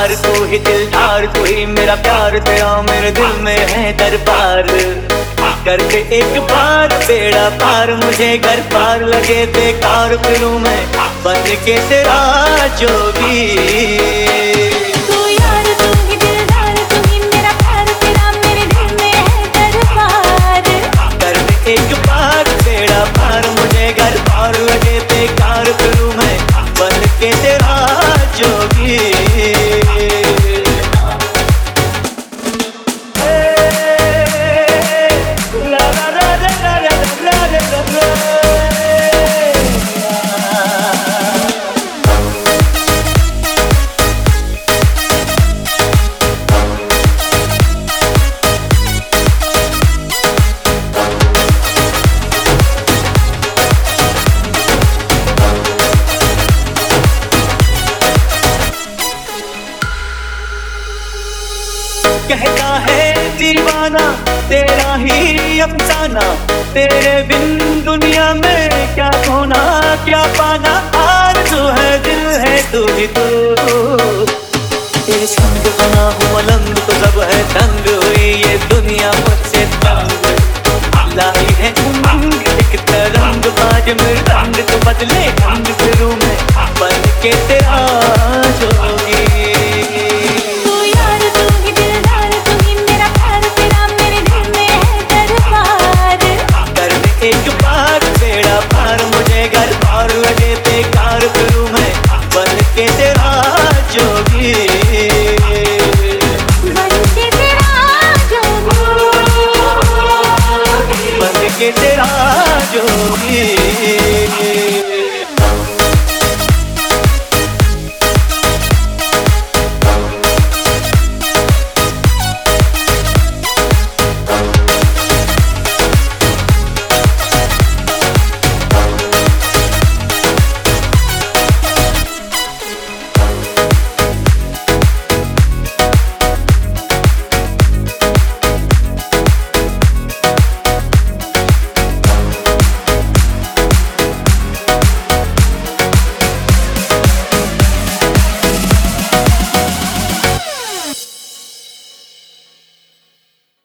यार तू ही दिलदार, तू ही मेरा प्यार, तेरा मेरे दिल में है दरबार। करके एक बार बेड़ा पार, मुझे घर पार लगे बेकार, फिरूं मैं बन के तेरा जोगी। एक बार बेड़ा पार, मुझे घर पार लगे बेकार, फिरूं मैं बन के तेरा जोगी। कहता है दीवाना तेरा ही अफसाना, तेरे बिन दुनिया में क्या खोना क्या पाना, आरज़ू है दिल है तू ही तू। तेरे संग बना हूँ मलंग तो सब है तंग, हुई ये दुनिया मुझसे तंग, लाई है उमंग एक तरंग बाज मेरा